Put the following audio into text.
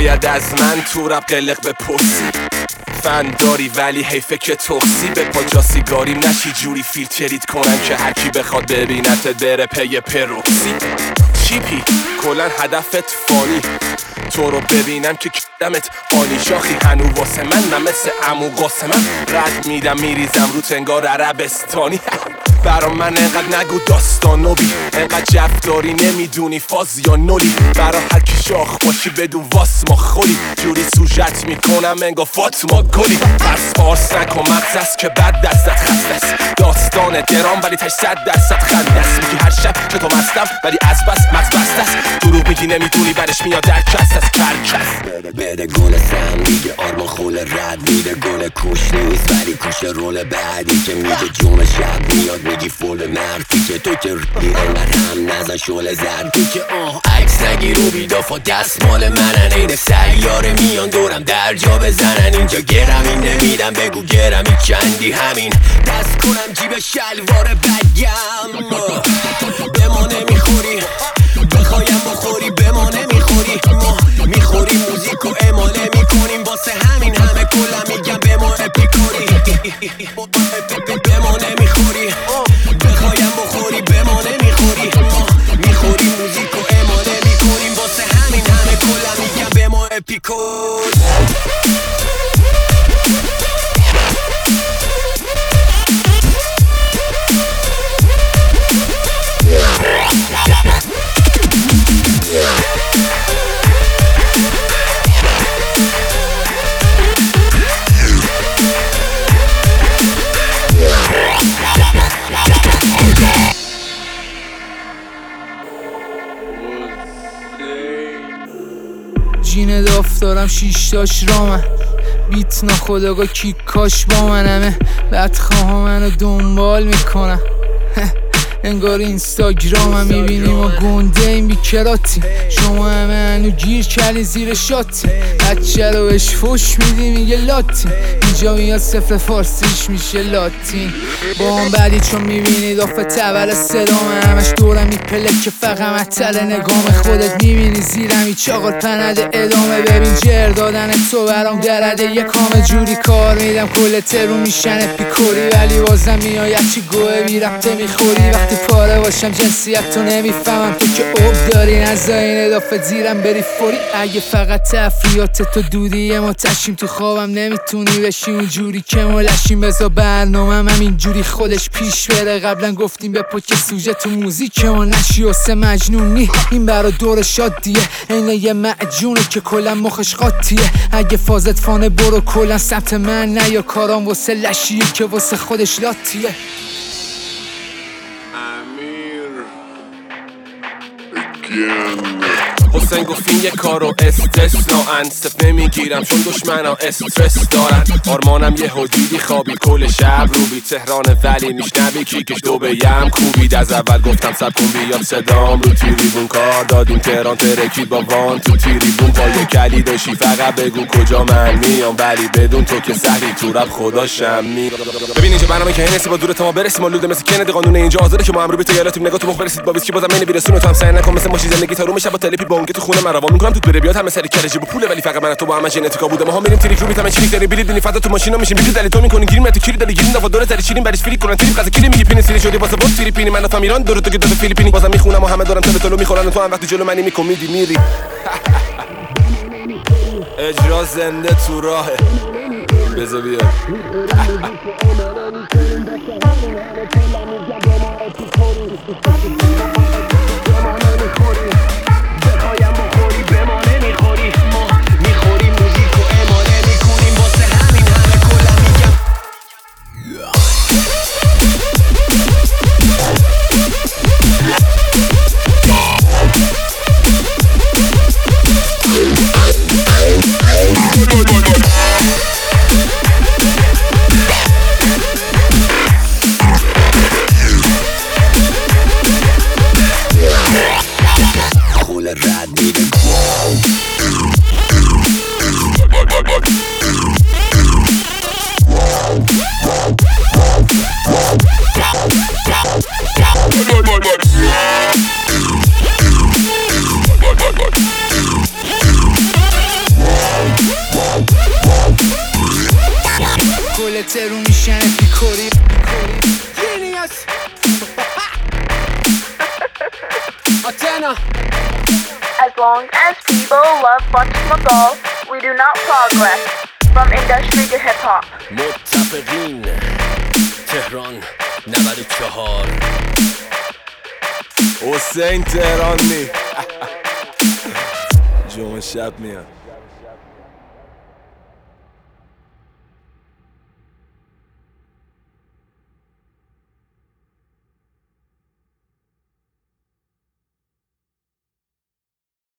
باید از من تو رپ قلق بپرسی، فن داری ولی حیفه که تخصی به پا جا سیگاریم نشی جوری فیلترید کنن که هرکی بخواد ببینت بره پی پروکسی. چیپی کلن هدفت فانی، تو رو ببینم که کدمت آنی شاخی هنو واسه من مثل عمو قاسمم رد میدم میریزم رو تنگار عربستانی. برا من انقدر نگو داستان نبی، انقدر جف داری نمیدونی فاز یا نولی، برا هر کی شاخ باشی بدون واس ما خولی، جوری سوژت میکنم انگا فاطما گلی. پارس نکن مغز است که بد دستت خسته است، داستان درام ولی 800% خنده است. میگی هر شب که تو مستم ولی از بس مغز بسته است، دروغ میگی نمیدونی برش میاد در کس از کرکس. بده گل سم میگه آرمان خول رد میده، گل کوش نیست ولی کوش رول بعدی که میگه جون شب میاد، میگی فول مرفی که تو که ریدی انقدر هم نزن شول زردی که عکس نگیر و بیدافا دست مال منن، این سیاره میان دورم در جا بزنن، اینجا گرمی نمیدم بگو گرمی چندی همین دست کنم جیب شلوار بگم. به ما نمیخوری بخوایم بخوری، به ما نمیخوری ما میخوری موزیک و اماله میکنیم، واسه همین همه کلا میگم به ما اپیکوری. به ما نمیخوری بخوایم بخوری، به ما نمیخوری ما میخوری موزیک و اماله میکنیم، واسه همین همه کلا میگم به ما اپیکور. جین دافتارم شیشتاش رامن، بیت ناخداگاه کیکاش با منمه، بدخواه منو دنبال میکنم انگار اینستاگرامم میبینیم و گنده این بیکراتی، شما همه هنو گیر کردین زیر شاتی، بچه رو بهش فش میدی میگه لاتین، اینجا میاد صفر فارسیش میشه لاتین. با هم بعدی چون میبینید آفه تبل صدامه، همش دورم میپله که فقط مطل نگام خودت میبینی زیرم ای چاقال پنده ادامه. ببین جر دادن تو برام درده یه کام جوری کار میدم کل ترو میشن اپیکوری، ولی بازم میاید چی گوه بیرفته میخوری، وقتی پاره باشم جنسیت تو نمیفهمم، تو که عب داری نزا این اضافه زیرم بری فوری. اگه فقط تفریات تو دودی ما تشیم تو خوابم نمیتونی بشی اونجوری که ما لشیم، بزا برنامه هم اینجوری خودش پیش بره، قبلا گفتیم به پا که سوژه تو موزیک ما نشی واسه مجنونی، این برا دور شادیه اینه یه معجونه که کلا مخش قاطیه، اگه فازت فانه برو کلا سمت من نه یا کارام واسه لشیه که واسه خودش لاتیه. حسین گفتین یه کارو استثناً صف نمیگیرم چون دشمنا استرس دارن، آرمانم یه حدیدی خوابید کل شب روبی تهران ولی میشنوی کیکش دو بیم کوبید، از اول گفتم سب کن بیاد صدام رو تیریبون کار دادیم تهران ترکید با وان تو تیریبون، با یه کلیدشی فقط بگو کجا من میام ولی بدون تو که سهلی تو رب خداشم می. ببین اینجا برنامه که هنسی با دور تا ما برسیم آلوده مثل کند قانون اینجا آزاده که ما هم رو بیتیالاتیم نگاه تو مخ برسید با ویسکی بازم منی بیرسونه تو هم سعی نکن مثل ماشین زندگی تا رو میشه با تلپی بونگه تو خونه من روان میکنم تو بره بیاد همه سری کرجی با پوله، ولی فقط من تو با هم ژنتیکا بوده، ما میریم تریک رو میتام چیلی داری بلیط بینی فدا تو ماشینا میشیم بیلی دلی تو میکنی گیریم تو کلی دلی گیریم دفعه دور زری چیلیم برش فری کنن تریپ قضا کلی میگی پین سری شدی واسه بود فیلیپینی من تو ایران دور تو که داده فیلیپینی بازم میخونم و همه دارن تلو میخورن تو هم وقتی جلو منی میکمیدی میری اجرا زنده تو راهه بذار بیاد سرو میشن پیکوری As long as people love Butch we do not progress from industry to hip hop. متفقین تهران 94 حسین تهرانی جمعه شب میاد